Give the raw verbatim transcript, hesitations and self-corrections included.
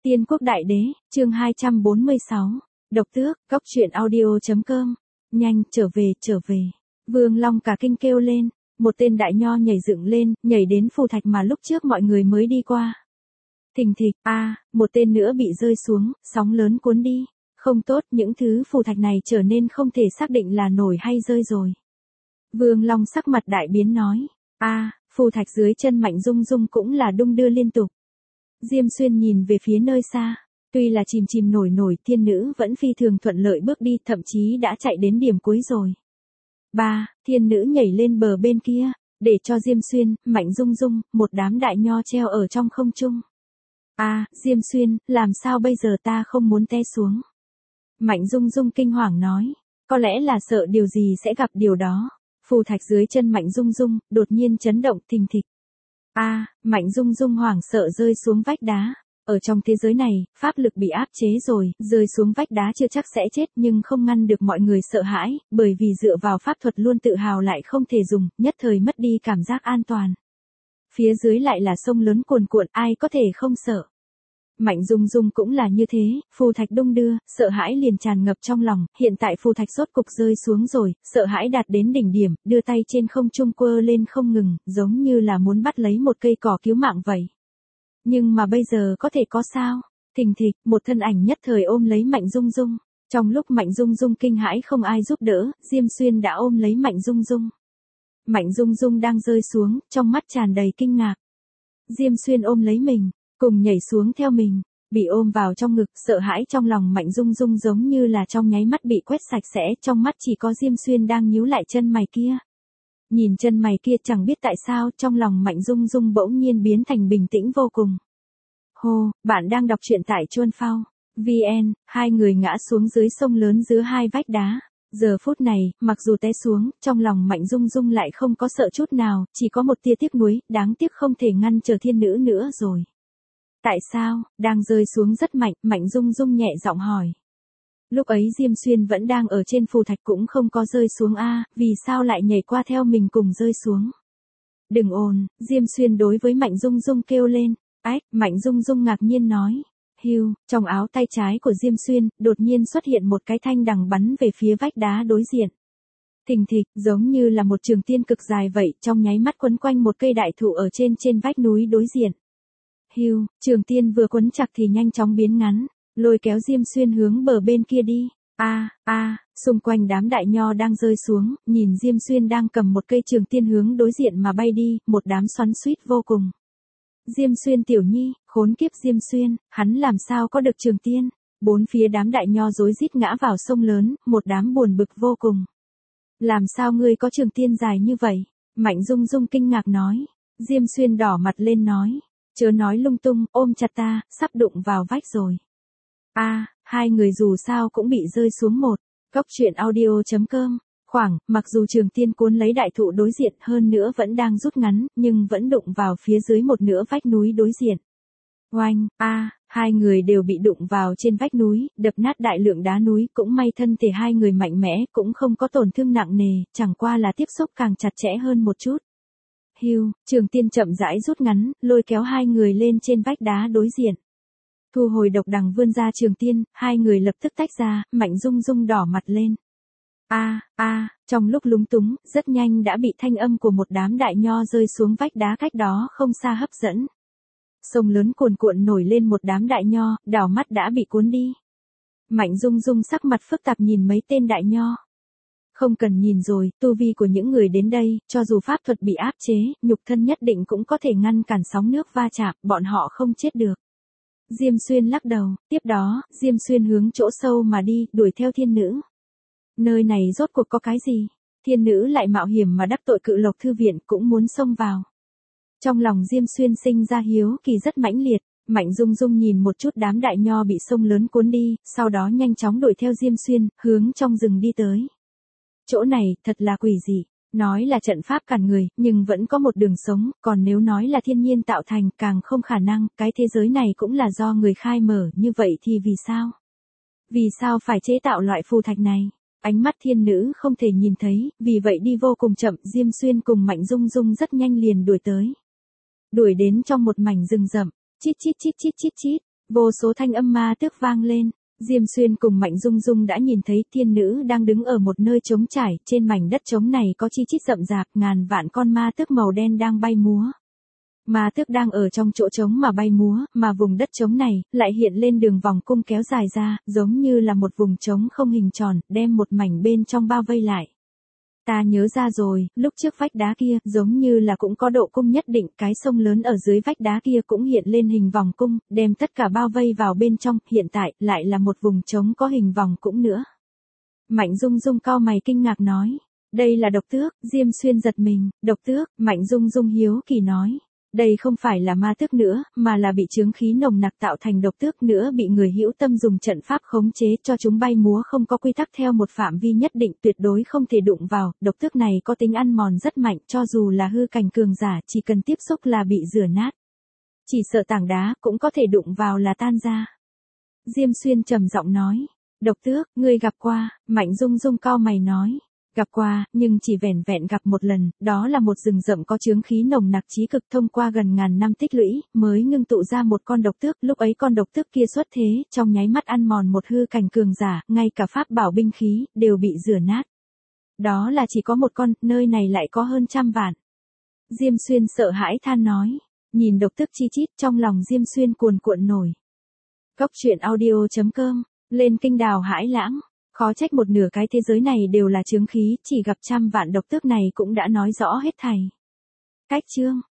Tiên quốc đại đế, chương hai trăm bốn mươi sáu. Độc tước, góc truyện audio.com. Nhanh, trở về, trở về. Vương Long cả kinh kêu lên, một tên đại nho nhảy dựng lên, nhảy đến phù thạch mà lúc trước mọi người mới đi qua. Thình thịch, a, à, một tên nữa bị rơi xuống, sóng lớn cuốn đi. Không tốt, những thứ phù thạch này trở nên không thể xác định là nổi hay rơi rồi. Vương Long sắc mặt đại biến nói, a, à, phù thạch dưới chân Mạnh Dung Dung cũng là đung đưa liên tục. Diêm Xuyên nhìn về phía nơi xa, tuy là chìm chìm nổi nổi, thiên nữ vẫn phi thường thuận lợi bước đi, thậm chí đã chạy đến điểm cuối rồi. Ba, thiên nữ nhảy lên bờ bên kia, để cho Diêm Xuyên, Mạnh Dung Dung, một đám đại nho treo ở trong không trung. A, à, Diêm Xuyên, làm sao bây giờ, ta không muốn té xuống. Mạnh Dung Dung kinh hoàng nói, có lẽ là sợ điều gì sẽ gặp điều đó. Phù thạch dưới chân Mạnh Dung Dung đột nhiên chấn động thình thịch. A, à, Mạnh Dung Dung hoảng sợ rơi xuống vách đá. Ở trong thế giới này, pháp lực bị áp chế rồi, rơi xuống vách đá chưa chắc sẽ chết, nhưng không ngăn được mọi người sợ hãi, bởi vì dựa vào pháp thuật luôn tự hào lại không thể dùng, nhất thời mất đi cảm giác an toàn. Phía dưới lại là sông lớn cuồn cuộn, ai có thể không sợ. Mạnh Dung Dung cũng là như thế, phù thạch đung đưa, sợ hãi liền tràn ngập trong lòng, hiện tại phù thạch rốt cục rơi xuống rồi, sợ hãi đạt đến đỉnh điểm, đưa tay trên không trung quơ lên không ngừng, giống như là muốn bắt lấy một cây cỏ cứu mạng vậy. Nhưng mà bây giờ có thể có sao? Thình thịch, một thân ảnh nhất thời ôm lấy Mạnh Dung Dung. Trong lúc Mạnh Dung Dung kinh hãi không ai giúp đỡ, Diêm Xuyên đã ôm lấy Mạnh Dung Dung. Mạnh Dung Dung đang rơi xuống, trong mắt tràn đầy kinh ngạc. Diêm Xuyên ôm lấy mình, cùng nhảy xuống theo mình, bị ôm vào trong ngực, sợ hãi trong lòng Mạnh Dung Dung giống như là trong nháy mắt bị quét sạch sẽ, trong mắt chỉ có Diêm Xuyên đang nhíu lại chân mày kia. Nhìn chân mày kia chẳng biết tại sao, trong lòng Mạnh Dung Dung bỗng nhiên biến thành bình tĩnh vô cùng. Hô, bạn đang đọc truyện tại Chuan Phao. vê en, hai người ngã xuống dưới sông lớn giữa hai vách đá. Giờ phút này, mặc dù té xuống, trong lòng Mạnh Dung Dung lại không có sợ chút nào, chỉ có một tia tiếc nuối, đáng tiếc không thể ngăn chờ thiên nữ nữa rồi. Tại sao, đang rơi xuống rất mạnh, Mạnh Dung Dung nhẹ giọng hỏi. Lúc ấy Diêm Xuyên vẫn đang ở trên phù thạch cũng không có rơi xuống a, vì sao lại nhảy qua theo mình cùng rơi xuống. Đừng ồn, Diêm Xuyên đối với Mạnh Dung Dung kêu lên. Ách, Mạnh Dung Dung ngạc nhiên nói. Hiu, trong áo tay trái của Diêm Xuyên, đột nhiên xuất hiện một cái thanh đằng bắn về phía vách đá đối diện. Thình thịch, giống như là một trường tiên cực dài vậy, trong nháy mắt quấn quanh một cây đại thụ ở trên trên vách núi đối diện. Hiu, trường tiên vừa quấn chặt thì nhanh chóng biến ngắn, lôi kéo Diêm Xuyên hướng bờ bên kia đi. A, a, xung quanh đám đại nho đang rơi xuống, nhìn Diêm Xuyên đang cầm một cây trường tiên hướng đối diện mà bay đi, một đám xoắn xuýt vô cùng. Diêm Xuyên tiểu nhi, khốn kiếp Diêm Xuyên, hắn làm sao có được trường tiên? Bốn phía đám đại nho rối rít ngã vào sông lớn, một đám buồn bực vô cùng. Làm sao ngươi có trường tiên dài như vậy? Mạnh Dung Dung kinh ngạc nói. Diêm Xuyên đỏ mặt lên nói. Chớ nói lung tung, ôm chặt ta, sắp đụng vào vách rồi. A, à, hai người dù sao cũng bị rơi xuống một. Góc truyện audio.com. Khoảng, mặc dù trường tiên cuốn lấy đại thụ đối diện hơn nữa vẫn đang rút ngắn, nhưng vẫn đụng vào phía dưới một nửa vách núi đối diện. Oanh, a, à, hai người đều bị đụng vào trên vách núi, đập nát đại lượng đá núi, cũng may thân thể hai người mạnh mẽ, cũng không có tổn thương nặng nề, chẳng qua là tiếp xúc càng chặt chẽ hơn một chút. Hiu, trường tiên chậm rãi rút ngắn, lôi kéo hai người lên trên vách đá đối diện. Thu hồi độc đằng vươn ra trường tiên, hai người lập tức tách ra, Mạnh Dung Dung đỏ mặt lên. A, a, trong lúc lúng túng, rất nhanh đã bị thanh âm của một đám đại nho rơi xuống vách đá cách đó không xa hấp dẫn. Sông lớn cuồn cuộn nổi lên một đám đại nho, đảo mắt đã bị cuốn đi. Mạnh Dung Dung sắc mặt phức tạp nhìn mấy tên đại nho. Không cần nhìn rồi, tu vi của những người đến đây, cho dù pháp thuật bị áp chế, nhục thân nhất định cũng có thể ngăn cản sóng nước va chạm, bọn họ không chết được. Diêm Xuyên lắc đầu, tiếp đó, Diêm Xuyên hướng chỗ sâu mà đi, đuổi theo thiên nữ. Nơi này rốt cuộc có cái gì? Thiên nữ lại mạo hiểm mà đắc tội Cự Lộc Thư Viện, cũng muốn xông vào. Trong lòng Diêm Xuyên sinh ra hiếu kỳ rất mãnh liệt, Mạnh Dung Dung nhìn một chút đám đại nho bị sông lớn cuốn đi, sau đó nhanh chóng đuổi theo Diêm Xuyên, hướng trong rừng đi tới. Chỗ này, thật là quỷ dị, nói là trận pháp cản người, nhưng vẫn có một đường sống, còn nếu nói là thiên nhiên tạo thành, càng không khả năng, cái thế giới này cũng là do người khai mở, như vậy thì vì sao? Vì sao phải chế tạo loại phù thạch này? Ánh mắt thiên nữ không thể nhìn thấy, vì vậy đi vô cùng chậm, Diêm Xuyên cùng Mạnh Dung Dung rất nhanh liền đuổi tới. Đuổi đến trong một mảnh rừng rậm, chít chít chít chít chít chít, Vô số thanh âm ma tước vang lên. Diêm Xuyên cùng Mạnh Dung Dung đã nhìn thấy thiên nữ đang đứng ở một nơi trống trải, trên mảnh đất trống này có chi chít rậm rạp, ngàn vạn con ma tước màu đen đang bay múa. Ma tước đang ở trong chỗ trống mà bay múa, mà vùng đất trống này lại hiện lên đường vòng cung kéo dài ra, giống như là một vùng trống không hình tròn, đem một mảnh bên trong bao vây lại. Ta nhớ ra rồi, lúc trước vách đá kia, giống như là cũng có độ cung nhất định, cái sông lớn ở dưới vách đá kia cũng hiện lên hình vòng cung, đem tất cả bao vây vào bên trong, hiện tại, lại là một vùng trống có hình vòng cũng nữa. Mạnh Dung Dung cau mày kinh ngạc nói, đây là độc tước. Diêm Xuyên giật mình, độc tước. Mạnh Dung Dung hiếu kỳ nói, đây không phải là ma tước nữa, mà là bị chướng khí nồng nặc tạo thành độc tước nữa, bị người hữu tâm dùng trận pháp khống chế cho chúng bay múa không có quy tắc theo một phạm vi nhất định, tuyệt đối không thể đụng vào. Độc tước này có tính ăn mòn rất mạnh, cho dù là hư cảnh cường giả, chỉ cần tiếp xúc là bị rửa nát. Chỉ sợ tảng đá cũng có thể đụng vào là tan ra. Diêm Xuyên trầm giọng nói, độc tước, ngươi gặp qua? Mạnh Dung Dung cau mày nói, gặp qua, nhưng chỉ vẻn vẹn gặp một lần, đó là một rừng rậm có chướng khí nồng nặc chí cực, thông qua gần ngàn năm tích lũy, mới ngưng tụ ra một con độc tước, lúc ấy con độc tước kia xuất thế, trong nháy mắt ăn mòn một hư cảnh cường giả, ngay cả pháp bảo binh khí, đều bị rửa nát. Đó là chỉ có một con, nơi này lại có hơn trăm vạn. Diêm Xuyên sợ hãi than nói, nhìn độc tước chi chít, trong lòng Diêm Xuyên cuồn cuộn nổi. Cốc truyện audio chấm com, lên kinh đào hãi lãng. Khó trách một nửa cái thế giới này đều là chướng khí, chỉ gặp trăm vạn độc tước này cũng đã nói rõ hết thảy. Cách chương